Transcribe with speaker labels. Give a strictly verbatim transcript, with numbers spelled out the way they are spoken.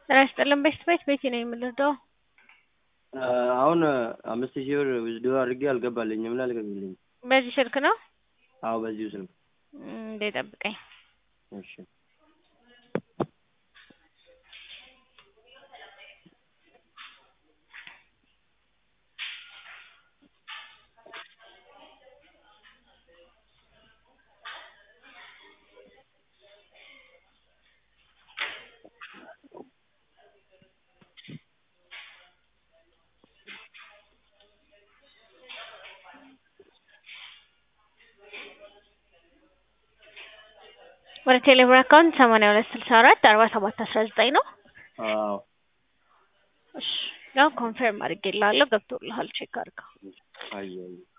Speaker 1: ጤና ይስጥልን ቤት ቤት ቤቴ ነኝ የምልደው
Speaker 2: አሁን አምስት ሺህ ብር ዊዝድሮ አድርጌ አልገባልኝም እና አልገባልኝም።
Speaker 1: በዚህ ስልክ ነው?
Speaker 2: አዎ በዚሁ ስልክ።
Speaker 1: እንዴ ጠብቀኝ።
Speaker 2: እሺ
Speaker 1: ወደ ቴሌብር አካውንት ሰማንያ ሁለት ስልሳ አራት አርባ ሰባት አስራ ዘጠኝ ነው?
Speaker 2: አዎ
Speaker 1: እሺ ያው ኮንፈርም አድርጌልሃለሁ ገብቶልሃል ቼክ አድርገው።
Speaker 2: አየሁ